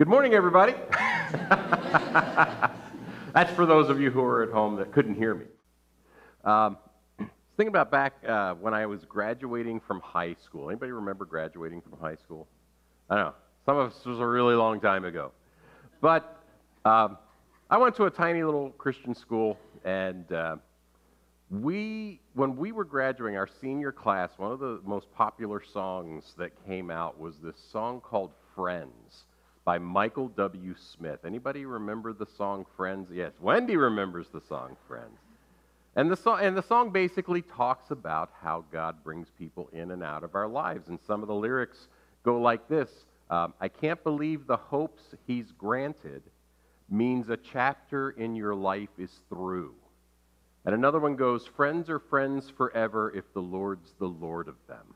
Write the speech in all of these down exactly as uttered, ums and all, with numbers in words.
Good morning, everybody. That's for those of you who are at home that couldn't hear me. Um, thinking about back uh, when I was graduating from high school. Anybody remember graduating from high school? I don't know. Some of us was a really long time ago. But um, I went to a tiny little Christian school, and uh, we, when we were graduating, our senior class, one of the most popular songs that came out was this song called Friends by Michael W. Smith. Anybody remember the song Friends? Yes, Wendy remembers the song Friends. And the song, and the song basically talks about how God brings people in and out of our lives. And some of the lyrics go like this. Um, I can't believe the hopes he's granted means a chapter in your life is through. And another one goes, friends are friends forever if the Lord's the Lord of them.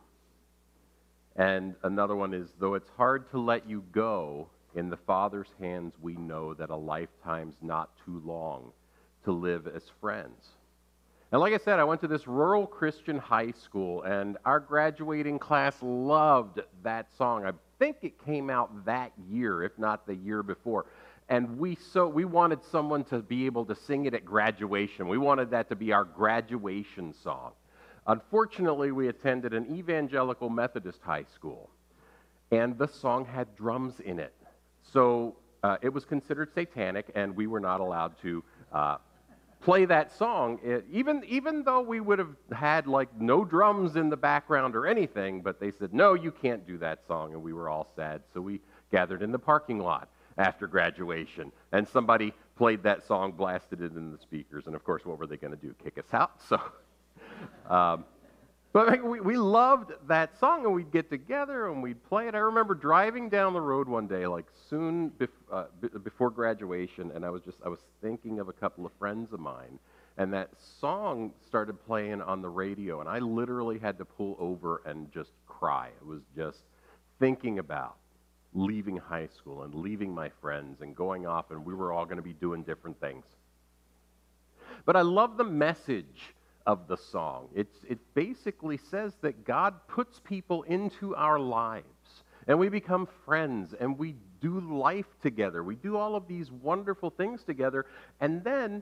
And another one is, though it's hard to let you go, in the Father's hands we know that a lifetime's not too long to live as friends. And like I said, I went to this rural Christian high school, and our graduating class loved that song. I think it came out that year, if not the year before. And we so we wanted someone to be able to sing it at graduation. We wanted that to be our graduation song. Unfortunately, we attended an evangelical Methodist high school, and the song had drums in it. So uh, it was considered satanic, and we were not allowed to uh, play that song, it, even, even though we would have had like no drums in the background or anything, but they said, no, you can't do that song, and we were all sad. So we gathered in the parking lot after graduation, and somebody played that song, blasted it in the speakers, and of course, what were they going to do, kick us out? So, um, but we, we loved that song, and we'd get together and we'd play it. I remember driving down the road one day, like soon bef uh, b before graduation, and I was just I was thinking of a couple of friends of mine, and that song started playing on the radio, and I literally had to pull over and just cry. It was just thinking about leaving high school and leaving my friends and going off, and we were all going to be doing different things. But I love the message of the song. It's, it basically says that God puts people into our lives, and we become friends, and we do life together. We do all of these wonderful things together, and then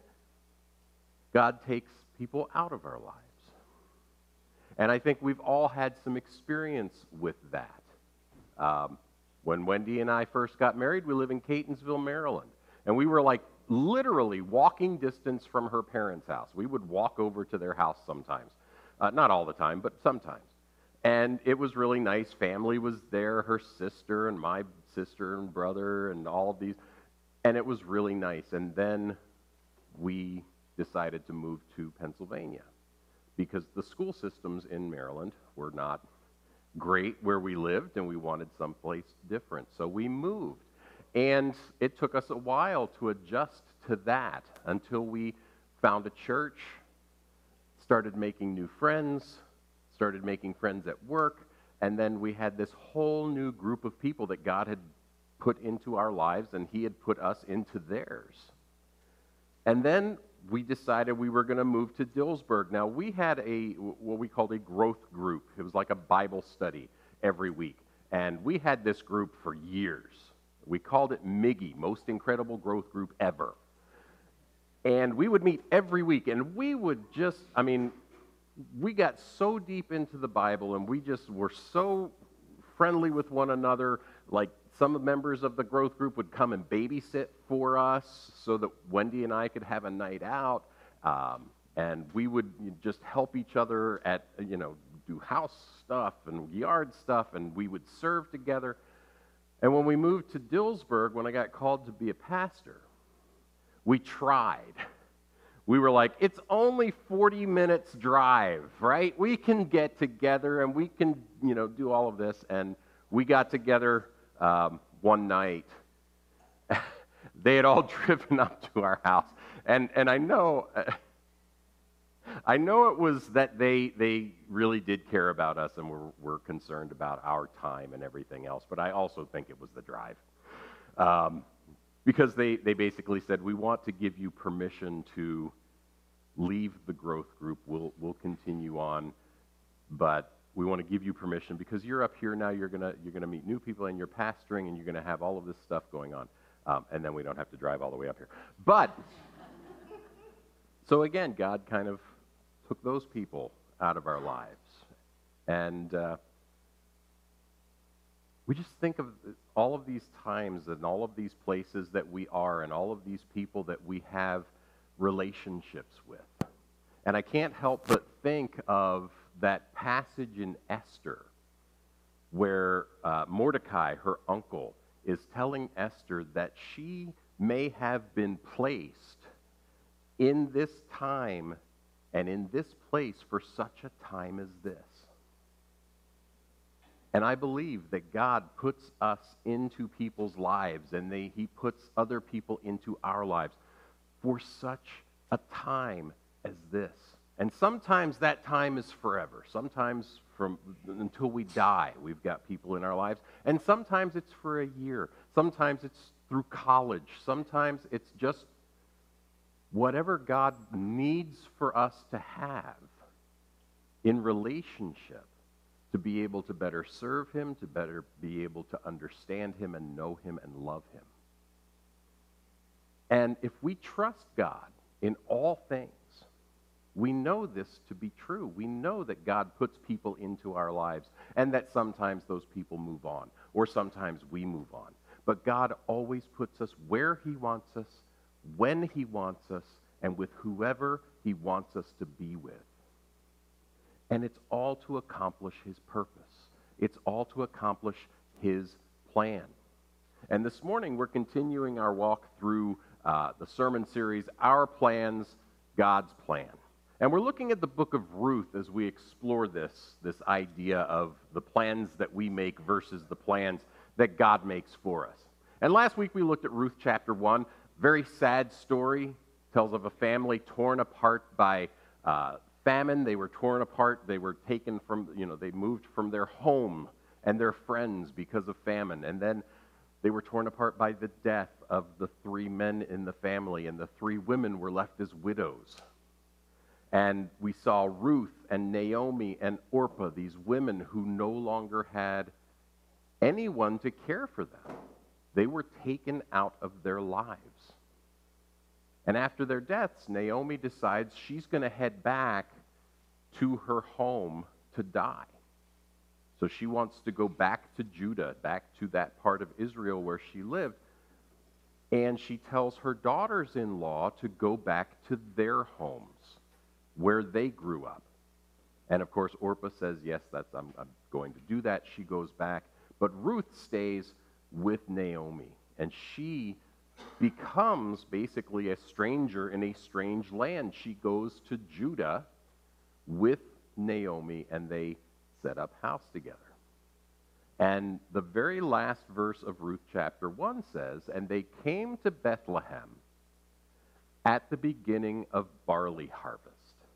God takes people out of our lives. And I think we've all had some experience with that. Um, when Wendy and I first got married, we live in Catonsville, Maryland, and we were like literally walking distance from her parents' house. We would walk over to their house sometimes. Uh, not all the time, but sometimes. And it was really nice. Family was there, her sister and my sister and brother and all of these. And it was really nice. And then we decided to move to Pennsylvania because the school systems in Maryland were not great where we lived, and we wanted someplace different. So we moved. And it took us a while to adjust to that until we found a church, started making new friends, started making friends at work, and then we had this whole new group of people that God had put into our lives, and He had put us into theirs. And then we decided we were going to move to Dillsburg. Now, we had a what we called a growth group. It was like a Bible study every week, and we had this group for years. We called it Miggy, Most Incredible Growth Group Ever. And we would meet every week, and we would just, I mean, we got so deep into the Bible, and we just were so friendly with one another. Like, some members of the growth group would come and babysit for us so that Wendy and I could have a night out. Um, and we would just help each other at, you know, do house stuff and yard stuff, and we would serve together. And when we moved to Dillsburg, when I got called to be a pastor, we tried. We were like, it's only forty minutes drive, right? We can get together and we can, you know, do all of this. And we got together um, one night. They had all driven up to our house. And, and I know... Uh, I know it was that they they really did care about us and were, were concerned about our time and everything else, but I also think it was the drive. Um, because they, they basically said, we want to give you permission to leave the growth group. We'll, we'll continue on, but we want to give you permission because you're up here now. You're gonna you're gonna meet new people, and you're pastoring, and you're gonna have all of this stuff going on, um, and then we don't have to drive all the way up here. But so again, God kind of took those people out of our lives, and uh, we just think of all of these times and all of these places that we are, and all of these people that we have relationships with, and I can't help but think of that passage in Esther where uh, Mordecai, her uncle, is telling Esther that she may have been placed in this time and in this place for such a time as this. And I believe that God puts us into people's lives, and they, he puts other people into our lives for such a time as this. And sometimes that time is forever. Sometimes from until we die, we've got people in our lives. And sometimes it's for a year. Sometimes it's through college. Sometimes it's just whatever God needs for us to have in relationship to be able to better serve him, to better be able to understand him and know him and love him. And if we trust God in all things, we know this to be true. We know that God puts people into our lives, and that sometimes those people move on, or sometimes we move on. But God always puts us where he wants us, when he wants us, and with whoever he wants us to be with. And it's all to accomplish his purpose. It's all to accomplish his plan. And this morning we're continuing our walk through uh, the sermon series, Our Plans, God's Plan. And we're looking at the book of Ruth as we explore this, this idea of the plans that we make versus the plans that God makes for us. And last week we looked at Ruth chapter one. Very sad story. Tells of a family torn apart by uh, famine. They were torn apart. They were taken from, you know, they moved from their home and their friends because of famine. And then they were torn apart by the death of the three men in the family, and the three women were left as widows. And we saw Ruth and Naomi and Orpah, these women who no longer had anyone to care for them. They were taken out of their lives. And after their deaths, Naomi decides she's going to head back to her home to die. So she wants to go back to Judah, back to that part of Israel where she lived. And she tells her daughters-in-law to go back to their homes, where they grew up. And of course, Orpah says, yes, that's I'm, I'm going to do that. She goes back. But Ruth stays with Naomi, and she becomes basically a stranger in a strange land. She goes to Judah with Naomi, and they set up house together. And the very last verse of Ruth chapter one says, and they came to Bethlehem at the beginning of barley harvest.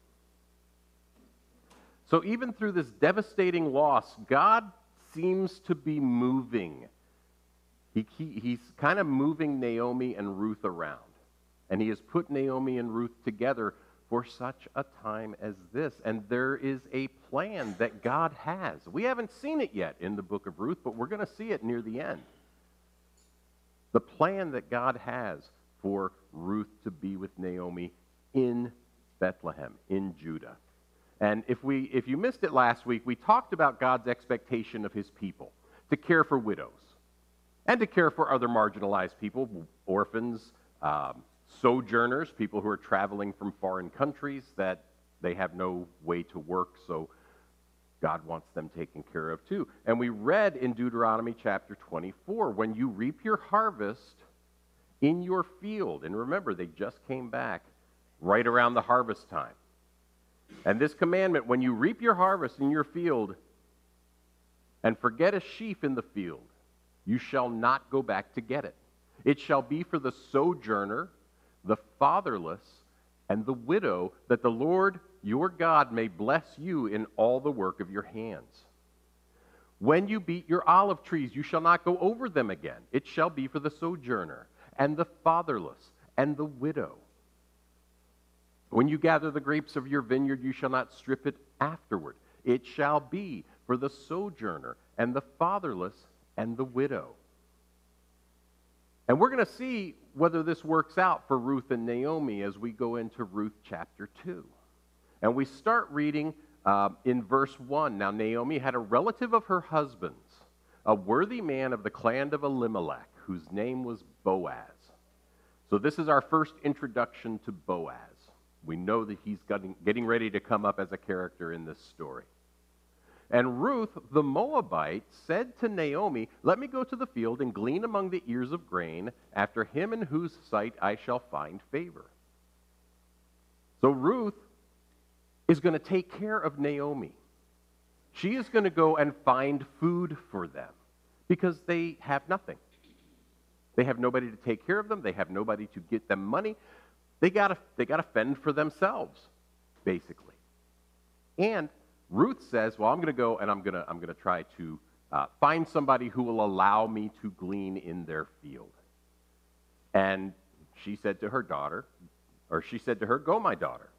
So even through this devastating loss, God seems to be moving. He, he, he's kind of moving Naomi and Ruth around. And he has put Naomi and Ruth together for such a time as this. And there is a plan that God has. We haven't seen it yet in the book of Ruth, but we're going to see it near the end. The plan that God has for Ruth to be with Naomi in Bethlehem, in Judah. And if we, if you missed it last week, we talked about God's expectation of his people to care for widows and to care for other marginalized people, orphans, um, sojourners, people who are traveling from foreign countries that they have no way to work, so God wants them taken care of too. And we read in Deuteronomy chapter twenty-four, when you reap your harvest in your field, and remember, they just came back right around the harvest time. And this commandment, when you reap your harvest in your field and forget a sheaf in the field, you shall not go back to get it. It shall be for the sojourner, the fatherless, and the widow, that the Lord your God may bless you in all the work of your hands. When you beat your olive trees, you shall not go over them again. It shall be for the sojourner, and the fatherless, and the widow. When you gather the grapes of your vineyard, you shall not strip it afterward. It shall be for the sojourner and the fatherless and the widow. And we're going to see whether this works out for Ruth and Naomi as we go into Ruth chapter two. And we start reading uh, in verse one. Now, Naomi had a relative of her husband's, a worthy man of the clan of Elimelech, whose name was Boaz. So this is our first introduction to Boaz. We know that he's getting, getting ready to come up as a character in this story. And Ruth, the Moabite, said to Naomi, "Let me go to the field and glean among the ears of grain, after him in whose sight I shall find favor." So Ruth is going to take care of Naomi. She is going to go and find food for them because they have nothing. They have nobody to take care of them. They have nobody to get them money. They got to they got to fend for themselves, basically. And Ruth says, "Well, I'm going to go and I'm going to I'm going to try to uh, find somebody who will allow me to glean in their field." And she said to her daughter, or she said to her, "Go, my daughter."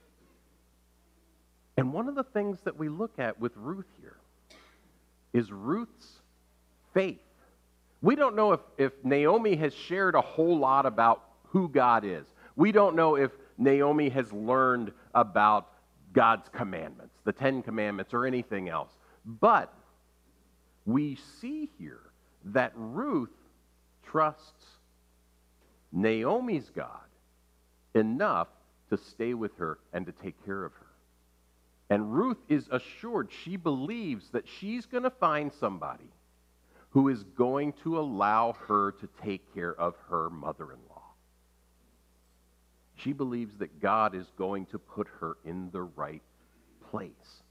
And one of the things that we look at with Ruth here is Ruth's faith. We don't know if, if Naomi has shared a whole lot about who God is. We don't know if Naomi has learned about God's commandments, the Ten Commandments, or anything else. But we see here that Ruth trusts Naomi's God enough to stay with her and to take care of her. And Ruth is assured, she believes that she's going to find somebody who is going to allow her to take care of her mother-in-law. She believes that God is going to put her in the right place.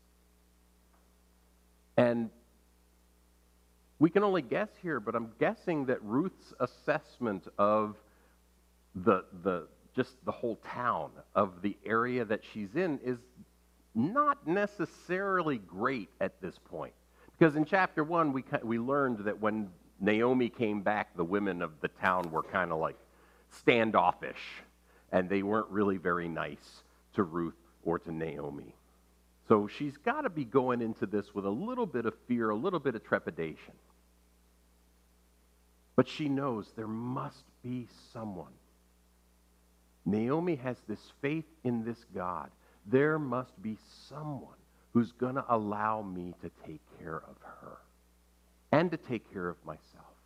And we can only guess here, but I'm guessing that Ruth's assessment of the, the just the whole town, of the area that she's in, is not necessarily great at this point. Because in chapter one, we, we learned that when Naomi came back, the women of the town were kind of like standoffish, and they weren't really very nice to Ruth or to Naomi. So she's got to be going into this with a little bit of fear, a little bit of trepidation. But she knows there must be someone. Naomi has this faith in this God. There must be someone who's going to allow me to take care of her and to take care of myself.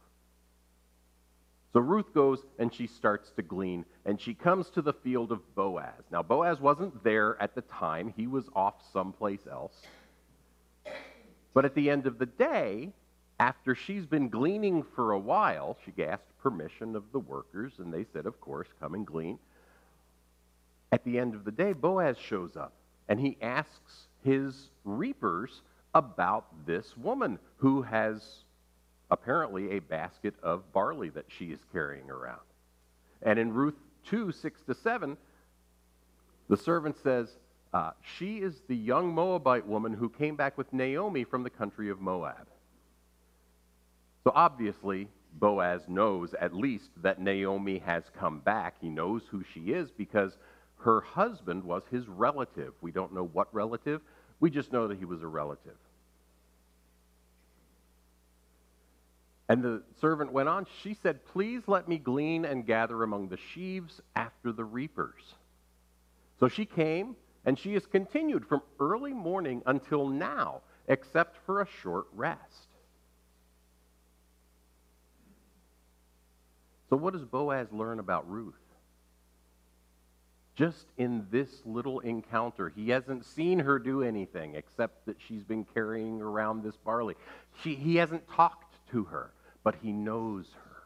So Ruth goes and she starts to glean, and she comes to the field of Boaz. Now, Boaz wasn't there at the time. He was off someplace else. But at the end of the day, after she's been gleaning for a while, she asked permission of the workers, and they said, of course, come and glean. At the end of the day, Boaz shows up, and he asks his reapers about this woman who has apparently a basket of barley that she is carrying around. And in Ruth two, six to seven, the servant says, uh, she is the young Moabite woman who came back with Naomi from the country of Moab. So obviously, Boaz knows at least that Naomi has come back. He knows who she is because her husband was his relative. We don't know what relative. We just know that he was a relative. And the servant went on. She said, "Please let me glean and gather among the sheaves after the reapers." So she came, and she has continued from early morning until now, except for a short rest. So what does Boaz learn about Ruth? Just in this little encounter, he hasn't seen her do anything except that she's been carrying around this barley. She, he hasn't talked to her, but he knows her.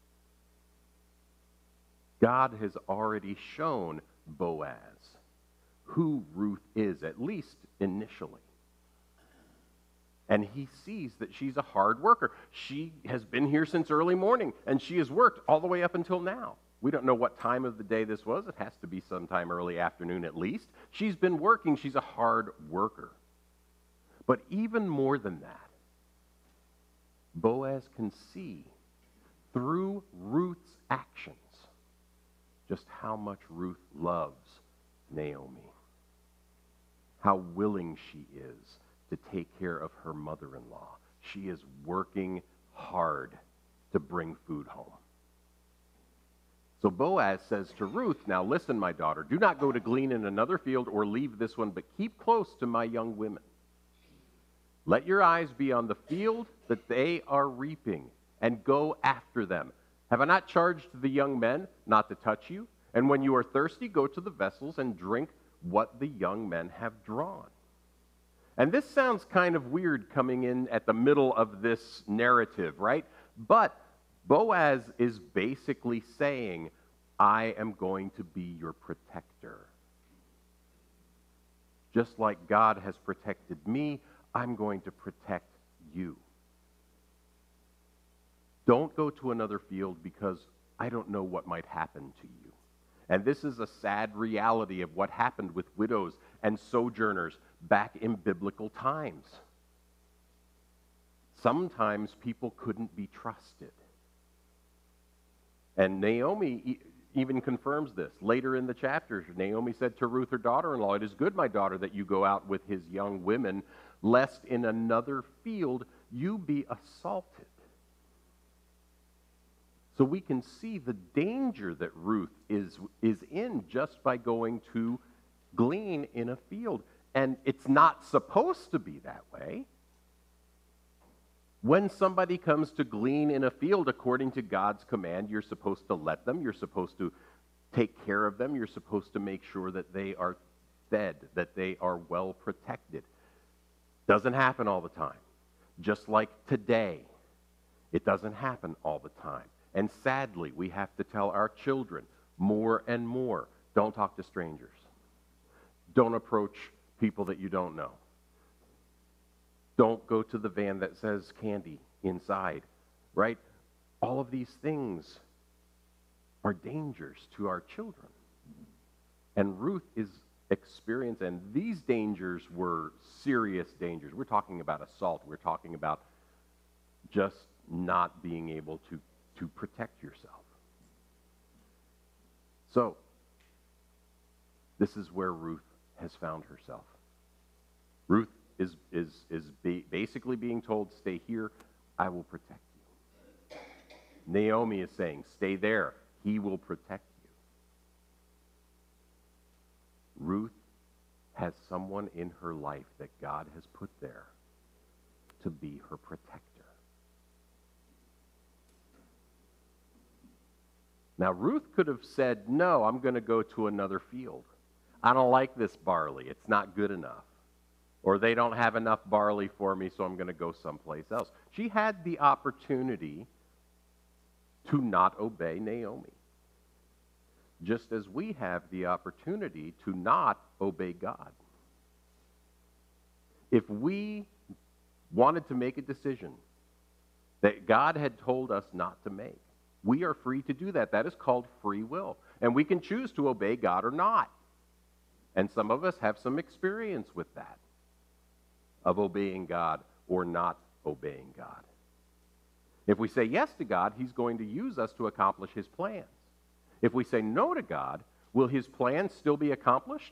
God has already shown Boaz who Ruth is, at least initially. And he sees that she's a hard worker. She has been here since early morning, and she has worked all the way up until now. We don't know what time of the day this was. It has to be sometime early afternoon at least. She's been working. She's a hard worker. But even more than that, Boaz can see through Ruth's actions just how much Ruth loves Naomi, how willing she is to take care of her mother-in-law. She is working hard to bring food home. So Boaz says to Ruth, now listen, my daughter, do not go to glean in another field or leave this one, but keep close to my young women. Let your eyes be on the field that they are reaping, and go after them. Have I not charged the young men not to touch you? And when you are thirsty, go to the vessels and drink what the young men have drawn. And this sounds kind of weird coming in at the middle of this narrative, right? But Boaz is basically saying, I am going to be your protector. Just like God has protected me, I'm going to protect you. Don't go to another field because I don't know what might happen to you. And this is a sad reality of what happened with widows and sojourners back in biblical times. Sometimes people couldn't be trusted. And Naomi e- even confirms this. Later in the chapter, Naomi said to Ruth, her daughter-in-law, it is good, my daughter, that you go out with his young women, lest in another field you be assaulted. So we can see the danger that Ruth is, is in just by going to glean in a field. And it's not supposed to be that way. When somebody comes to glean in a field according to God's command, you're supposed to let them, you're supposed to take care of them, you're supposed to make sure that they are fed, that they are well protected. Doesn't happen all the time. Just like today, it doesn't happen all the time. And sadly, we have to tell our children more and more, don't talk to strangers. Don't approach people that you don't know. Don't go to the van that says candy inside, right? All of these things are dangers to our children. And Ruth is experienced, and these dangers were serious dangers. We're talking about assault. We're talking about just not being able to, to protect yourself. So, this is where Ruth has found herself. Ruth is, is, is ba- basically being told, stay here, I will protect you. Naomi is saying, stay there, he will protect you. Ruth has someone in her life that God has put there to be her protector. Now, Ruth could have said, no, I'm going to go to another field. I don't like this barley. It's not good enough. Or they don't have enough barley for me, so I'm going to go someplace else. She had the opportunity to not obey Naomi. Just as we have the opportunity to not obey God. If we wanted to make a decision that God had told us not to make, we are free to do that. That is called free will. And we can choose to obey God or not. And some of us have some experience with that, of obeying God or not obeying God. If we say yes to God, he's going to use us to accomplish his plans. If we say no to God, will his plans still be accomplished?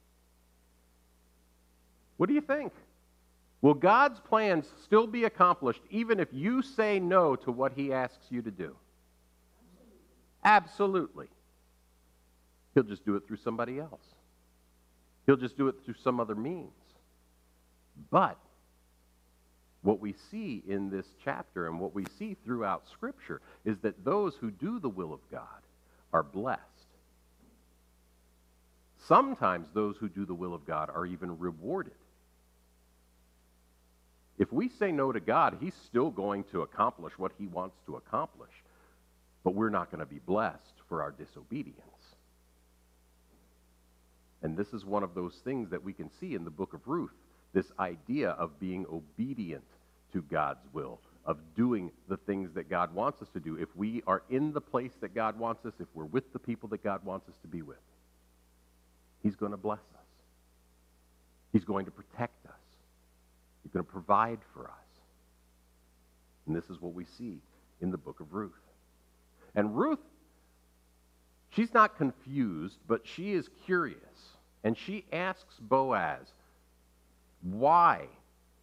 What do you think? Will God's plans still be accomplished even if you say no to what he asks you to do? Absolutely. He'll just do it through somebody else. He'll just do it through some other means. But what we see in this chapter and what we see throughout Scripture is that those who do the will of God are blessed. Sometimes those who do the will of God are even rewarded. If we say no to God, he's still going to accomplish what he wants to accomplish, but we're not going to be blessed for our disobedience. And this is one of those things that we can see in the book of Ruth, this idea of being obedient to God's will, of doing the things that God wants us to do. If we are in the place that God wants us, if we're with the people that God wants us to be with, he's going to bless us. He's going to protect us. He's going to provide for us. And this is what we see in the book of Ruth. And Ruth, she's not confused, but she is curious. And she asks Boaz, why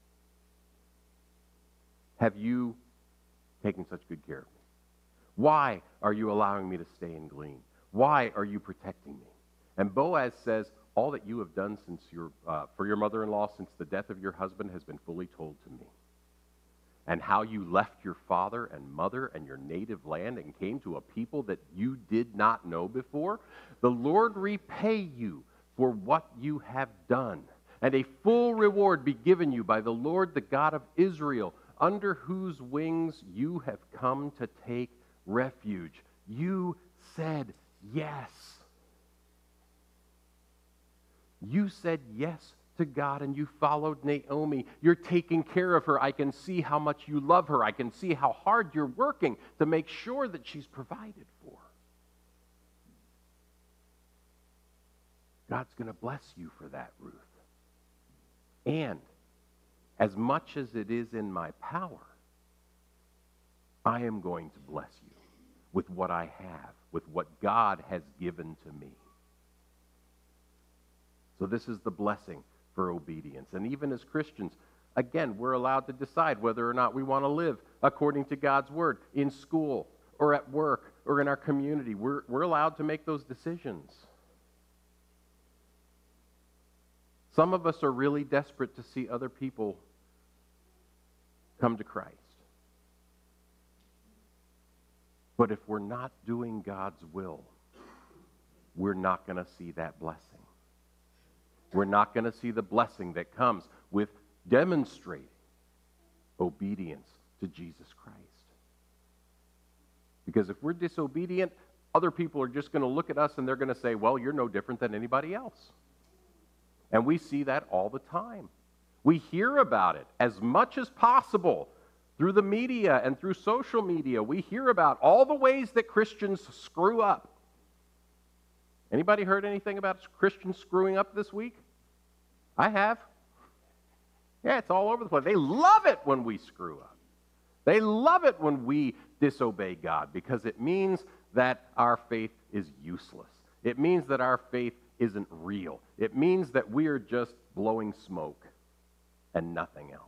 have you taken such good care of me? Why are you allowing me to stay and glean? Why are you protecting me? And Boaz says, all that you have done since your, uh, for your mother-in-law since the death of your husband has been fully told to me. And how you left your father and mother and your native land and came to a people that you did not know before. The Lord repay you for what you have done, and a full reward be given you by the Lord, the God of Israel, under whose wings you have come to take refuge. You said yes. You said yes to God, and you followed Naomi. You're taking care of her. I can see how much you love her. I can see how hard you're working to make sure that she's provided for. God's going to bless you for that, Ruth. And as much as it is in my power, I am going to bless you with what I have, with what God has given to me. So this is the blessing for obedience. And even as Christians, again, we're allowed to decide whether or not we want to live according to God's word in school or at work or in our community. We're, we're allowed to make those decisions. Some of us are really desperate to see other people come to Christ. But if we're not doing God's will, we're not going to see that blessing. We're not going to see the blessing that comes with demonstrating obedience to Jesus Christ. Because if we're disobedient, other people are just going to look at us and they're going to say, well, you're no different than anybody else. And we see that all the time. We hear about it as much as possible through the media and through social media. We hear about all the ways that Christians screw up. Anybody heard anything about Christians screwing up this week? I have. Yeah, it's all over the place. They love it when we screw up. They love it when we disobey God because it means that our faith is useless. It means that our faith isn't real. It means that we are just blowing smoke and nothing else.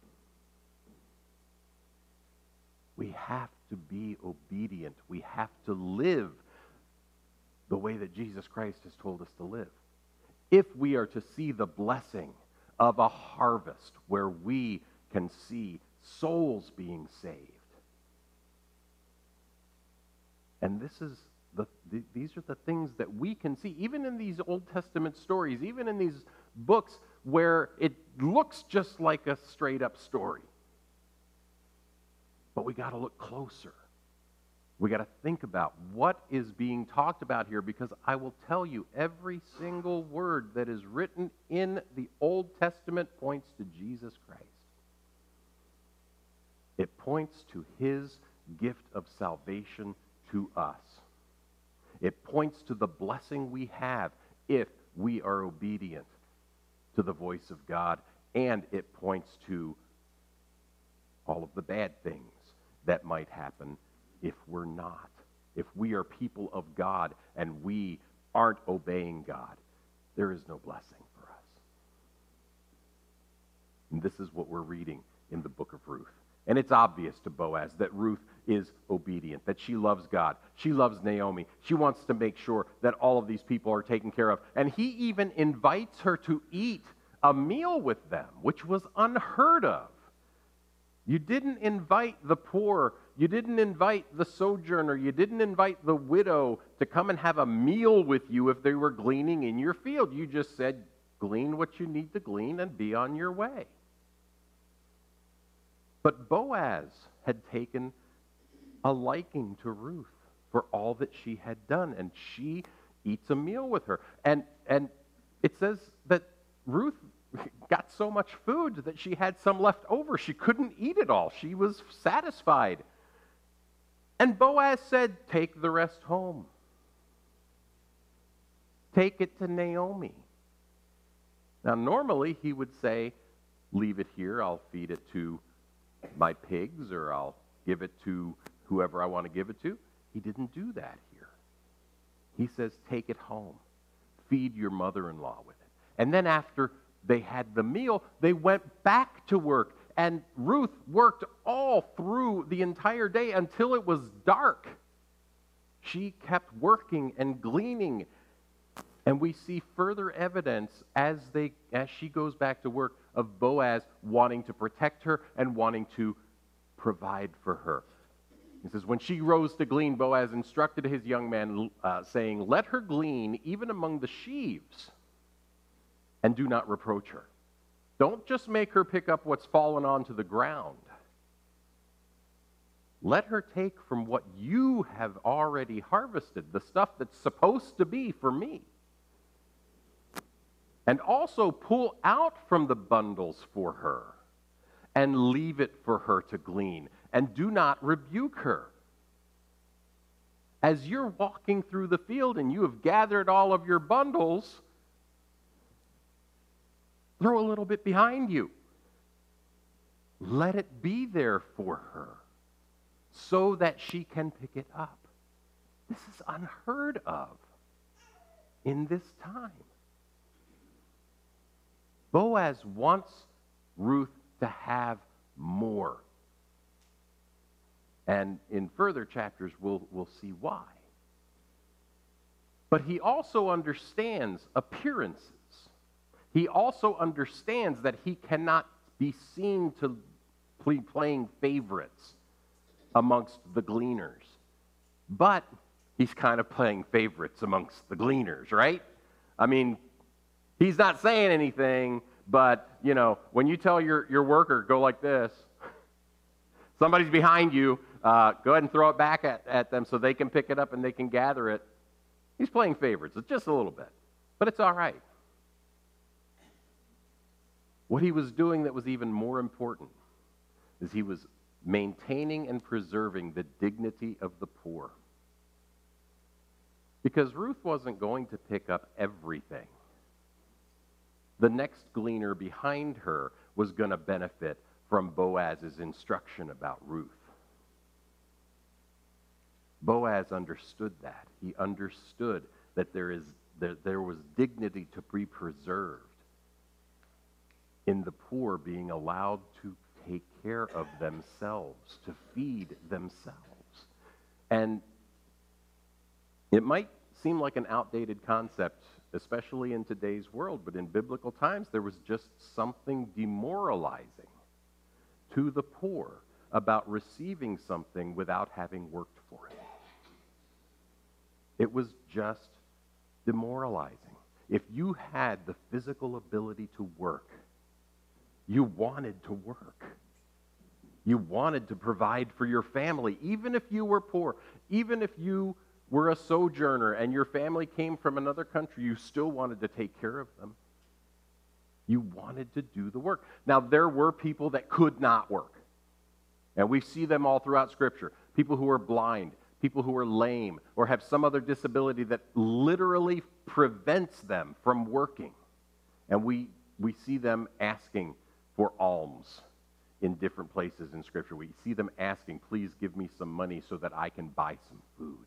We have to be obedient. We have to live the way that Jesus Christ has told us to live. If we are to see the blessing of a harvest where we can see souls being saved. And this is the, the, these are the things that we can see, even in these Old Testament stories, even in these books where it looks just like a straight-up story. But we got to look closer. We got to think about what is being talked about here, because I will tell you, every single word that is written in the Old Testament points to Jesus Christ. It points to his gift of salvation to us. It points to the blessing we have if we are obedient to the voice of God, and it points to all of the bad things that might happen if we're not. If we are people of God and we aren't obeying God, there is no blessing for us. And this is what we're reading in the book of Ruth. And it's obvious to Boaz that Ruth is obedient, that she loves God. She loves Naomi. She wants to make sure that all of these people are taken care of. And he even invites her to eat a meal with them, which was unheard of. You didn't invite the poor. You didn't invite the sojourner. You didn't invite the widow to come and have a meal with you if they were gleaning in your field. You just said, glean what you need to glean and be on your way. But Boaz had taken a liking to Ruth for all that she had done, and she eats a meal with her. And, and it says that Ruth got so much food that she had some left over. She couldn't eat it all. She was satisfied. And Boaz said, take the rest home. Take it to Naomi. Now, normally he would say, leave it here. I'll feed it to my pigs, or I'll give it to whoever I want to give it to. He didn't do that here. He says, take it home. Feed your mother-in-law with it. And then after they had the meal, they went back to work And Ruth worked all through the entire day until it was dark. She kept working and gleaning. And we see further evidence as they as she goes back to work of Boaz wanting to protect her and wanting to provide for her. He says, when she rose to glean, Boaz instructed his young man, uh, saying, let her glean even among the sheaves, and do not reproach her. Don't just make her pick up what's fallen onto the ground. Let her take from what you have already harvested, the stuff that's supposed to be for me. And also pull out from the bundles for her and leave it for her to glean. And do not rebuke her. As you're walking through the field and you have gathered all of your bundles, throw a little bit behind you. Let it be there for her so that she can pick it up. This is unheard of in this time. Boaz wants Ruth to have more. And in further chapters, we'll, we'll see why. But he also understands appearances. He also understands that he cannot be seen to be playing favorites amongst the gleaners. But he's kind of playing favorites amongst the gleaners, right? I mean, he's not saying anything, but, you know, when you tell your, your worker, go like this, somebody's behind you, uh, go ahead and throw it back at, at them so they can pick it up and they can gather it. He's playing favorites. It's just a little bit. But it's all right. What he was doing that was even more important is he was maintaining and preserving the dignity of the poor. Because Ruth wasn't going to pick up everything. The next gleaner behind her was going to benefit from Boaz's instruction about Ruth. Boaz understood that. He understood that there is that there was dignity to be preserved in the poor being allowed to take care of themselves, to feed themselves. And it might seem like an outdated concept, especially in today's world, but in biblical times, there was just something demoralizing to the poor about receiving something without having worked for it. It was just demoralizing. If you had the physical ability to work, you wanted to work. You wanted to provide for your family, even if you were poor, even if you were a sojourner and your family came from another country, you still wanted to take care of them. You wanted to do the work. Now, there were people that could not work. And we see them all throughout Scripture. People who are blind, people who are lame, or have some other disability that literally prevents them from working. And we, we see them asking for alms in different places in Scripture. We see them asking, please give me some money so that I can buy some food.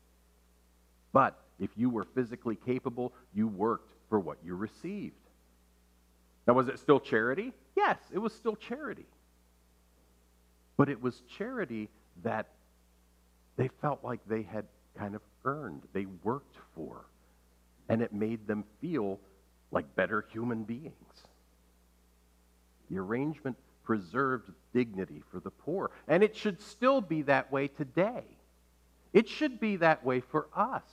But if you were physically capable, you worked for what you received. Now, was it still charity? Yes, it was still charity. But it was charity that they felt like they had kind of earned, they worked for, and it made them feel like better human beings. The arrangement preserved dignity for the poor, and it should still be that way today. It should be that way for us.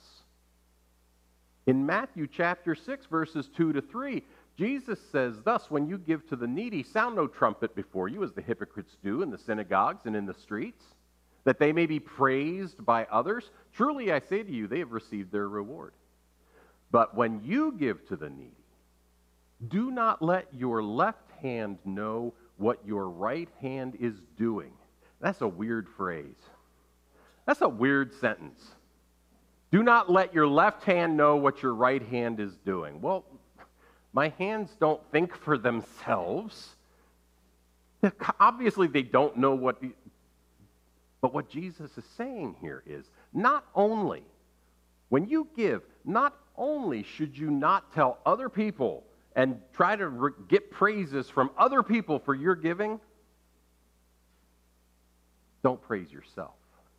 In Matthew chapter six, verses two to three, Jesus says, thus, when you give to the needy, sound no trumpet before you, as the hypocrites do in the synagogues and in the streets, that they may be praised by others. Truly, I say to you, they have received their reward. But when you give to the needy, do not let your left hand know what your right hand is doing. That's a weird phrase. That's a weird sentence. Do not let your left hand know what your right hand is doing. Well, my hands don't think for themselves. Obviously, they don't know what... The, but what Jesus is saying here is, not only, when you give, not only should you not tell other people and try to re- get praises from other people for your giving, Don't praise yourself.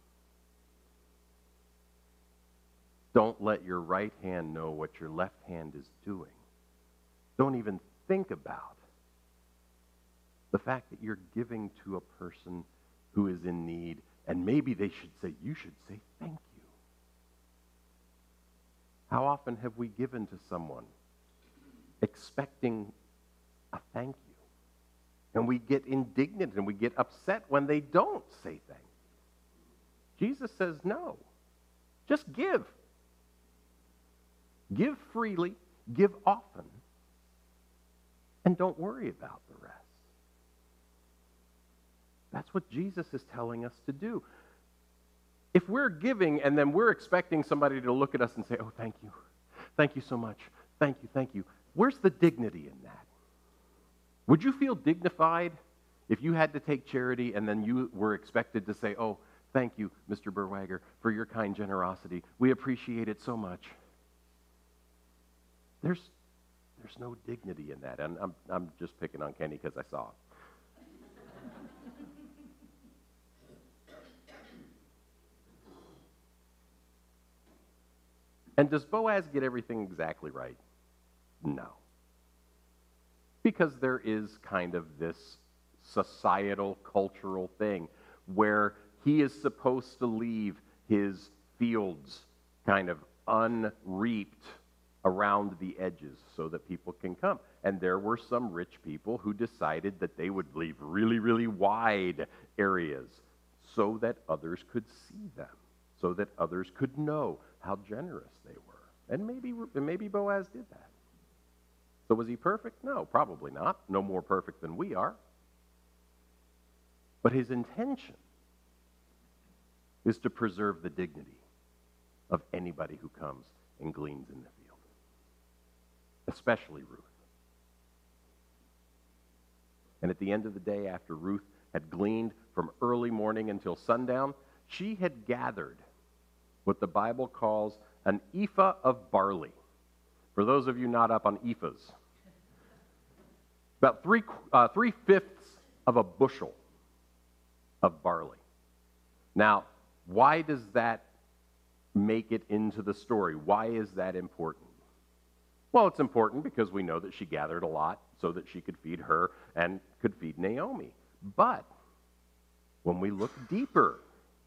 Don't let your right hand know what your left hand is doing. Don't even think about the fact that you're giving to a person who is in need, and maybe they should say, you should say thank you. How often have we given to someone expecting a thank you? And we get indignant and we get upset when they don't say thank you. Jesus says no. Just give. Give freely, give often, and don't worry about the rest. That's what Jesus is telling us to do. If we're giving and then we're expecting somebody to look at us and say, oh, thank you, thank you so much, thank you, thank you, where's the dignity in that? Would you feel dignified if you had to take charity and then you were expected to say, oh, thank you, Mister Berwager, for your kind generosity. We appreciate it so much. There's, there's no dignity in that. And I'm, I'm just picking on Kenny because I saw it. And does Boaz get everything exactly right? No. Because there is kind of this societal, cultural thing where he is supposed to leave his fields kind of unreaped around the edges so that people can come. And there were some rich people who decided that they would leave really, really wide areas so that others could see them, so that others could know how generous they were. And maybe, maybe Boaz did that. So was he perfect? No, probably not. No more perfect than we are. But his intention is to preserve the dignity of anybody who comes and gleans in the field, especially Ruth. And at the end of the day, after Ruth had gleaned from early morning until sundown, she had gathered what the Bible calls an ephah of barley. For those of you not up on ephahs, about three, uh, three-fifths of a bushel of barley. Now, why does that make it into the story? Why is that important? Well, it's important because we know that she gathered a lot so that she could feed her and could feed Naomi. But when we look deeper,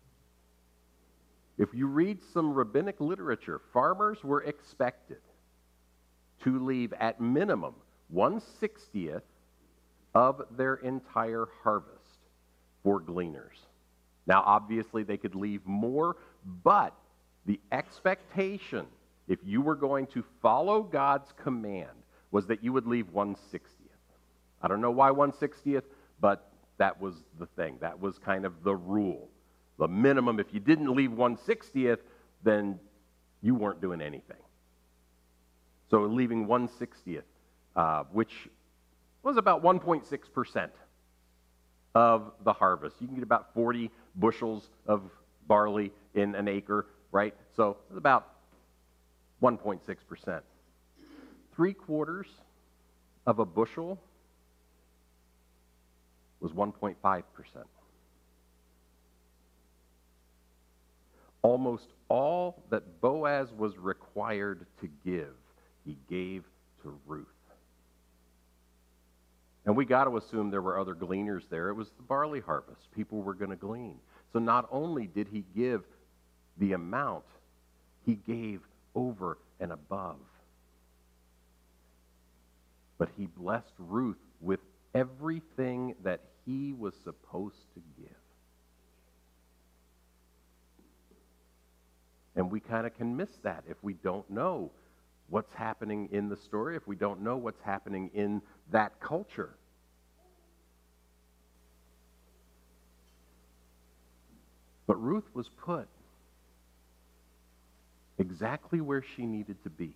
if you read some rabbinic literature, farmers were expected to leave at minimum one sixtieth of their entire harvest for gleaners. Now, obviously, they could leave more, but the expectation, if you were going to follow God's command, was that you would leave one sixtieth. I don't know why one sixtieth, but that was the thing. That was kind of the rule. The minimum, if you didn't leave one sixtieth, then you weren't doing anything. So leaving one sixtieth, uh, which was about one point six percent of the harvest. You can get about forty bushels of barley in an acre, right? So it's about one point six percent. Three quarters of a bushel was one point five percent. Almost all that Boaz was required to give, he gave to Ruth. And we got to assume there were other gleaners there. It was the barley harvest. People were going to glean. So not only did he give the amount, he gave over and above. But he blessed Ruth with everything that he was supposed to give. And we kind of can miss that if we don't know what's happening in the story, if we don't know what's happening in that culture. But Ruth was put exactly where she needed to be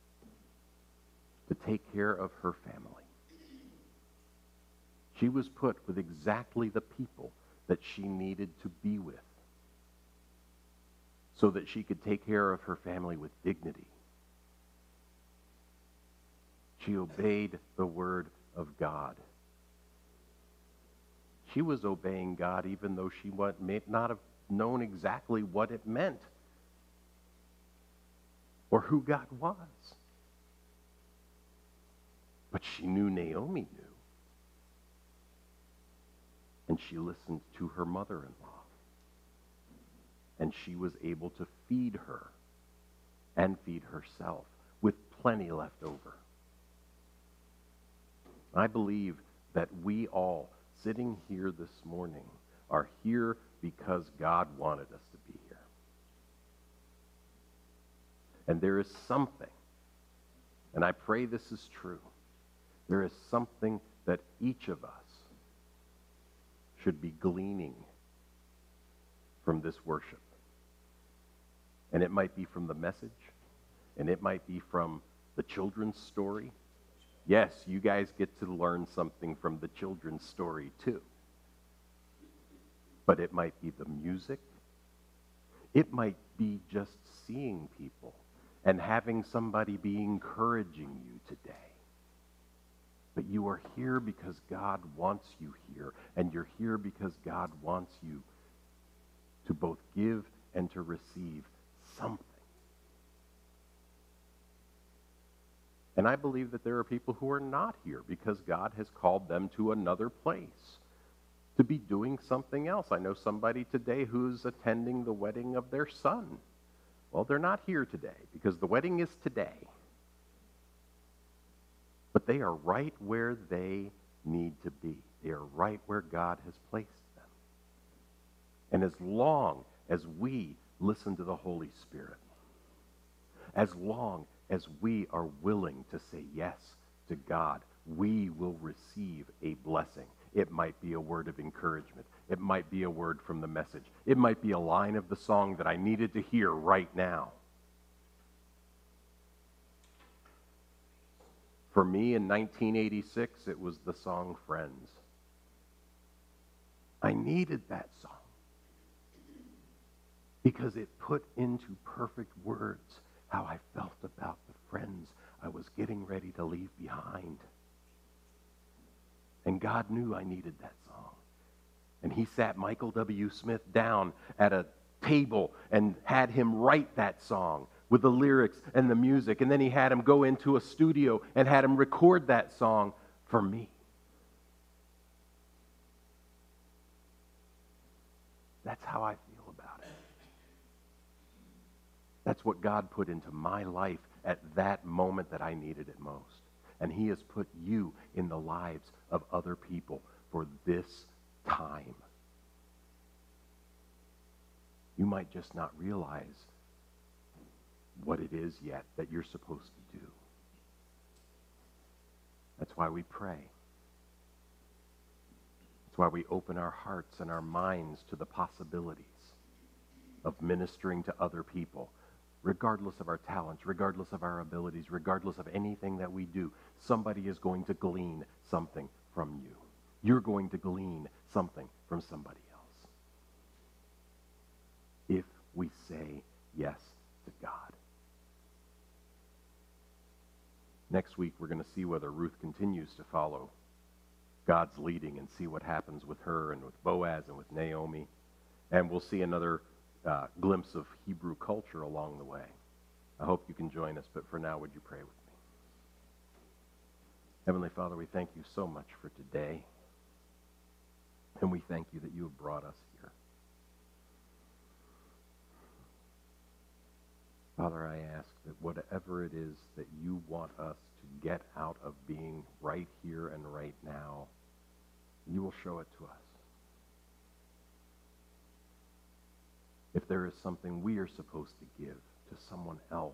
to take care of her family. She was put with exactly the people that she needed to be with so that she could take care of her family with dignity. She obeyed the word of God. She was obeying God even though she wa- may not have known exactly what it meant or who God was. But she knew Naomi knew. And she listened to her mother-in-law. And she was able to feed her and feed herself with plenty left over. I believe that we all sitting here this morning are here because God wanted us to be here. And there is something, and I pray this is true, there is something that each of us should be gleaning from this worship. And it might be from the message, and it might be from the children's story. Yes, you guys get to learn something from the children's story too. But it might be the music. It might be just seeing people and having somebody be encouraging you today. But you are here because God wants you here, and you're here because God wants you to both give and to receive something. And I believe that there are people who are not here because God has called them to another place, to be doing something else. I know somebody today who's attending the wedding of their son. Well, they're not here today because the wedding is today. But they are right where they need to be. They are right where God has placed them. And as long as we listen to the Holy Spirit, as long as we are willing to say yes to God, we will receive a blessing. It might be a word of encouragement. It might be a word from the message. It might be a line of the song that I needed to hear right now. For me in nineteen eighty-six, it was the song Friends. I needed that song because it put into perfect words how I felt about the friends I was getting ready to leave behind. And God knew I needed that song. And he sat Michael W. Smith down at a table and had him write that song with the lyrics and the music. And then he had him go into a studio and had him record that song for me. That's how I feel about it. That's what God put into my life at that moment that I needed it most. And he has put you in the lives of other people for this time. You might just not realize what it is yet that you're supposed to do. That's why we pray. That's why we open our hearts and our minds to the possibilities of ministering to other people, regardless of our talents, regardless of our abilities, regardless of anything that we do. Somebody is going to glean something from you. You're going to glean something from somebody else. If we say yes to God. Next week, we're going to see whether Ruth continues to follow God's leading and see what happens with her and with Boaz and with Naomi. And we'll see another uh, glimpse of Hebrew culture along the way. I hope you can join us, but for now, would you pray with me? Heavenly Father, we thank you so much for today. And we thank you that you have brought us here. Father, I ask that whatever it is that you want us to get out of being right here and right now, you will show it to us. If there is something we are supposed to give to someone else,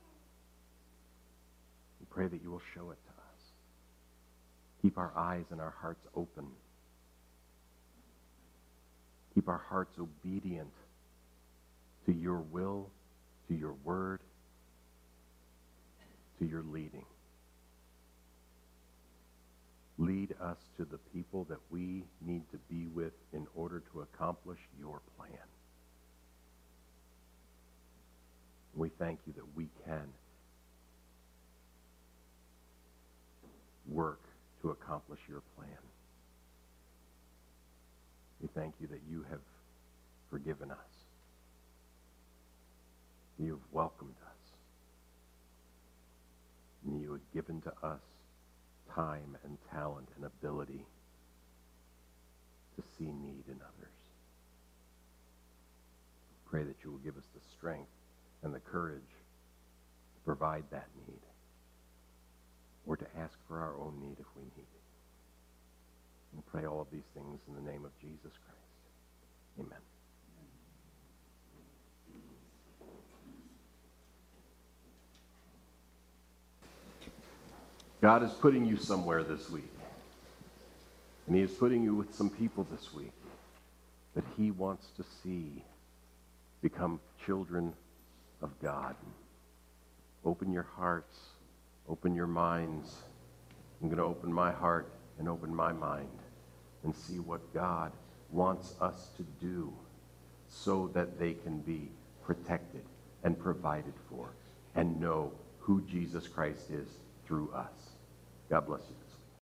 we pray that you will show it to us. Keep our eyes and our hearts open. Keep our hearts obedient to your will, to your word, to your leading. Lead us to the people that we need to be with in order to accomplish your plan. We thank you that we can work to accomplish your plan. We thank you that you have forgiven us. You have welcomed us. And you have given to us time and talent and ability to see need in others. Pray that you will give us the strength and the courage to provide that need, or to ask for our own need if we need it. And pray all of these things in the name of Jesus Christ. Amen. God is putting you somewhere this week. And he is putting you with some people this week that he wants to see become children of God. Open your hearts. Open your minds. I'm going to open my heart and open my mind and see what God wants us to do so that they can be protected and provided for and know who Jesus Christ is through us. God bless you.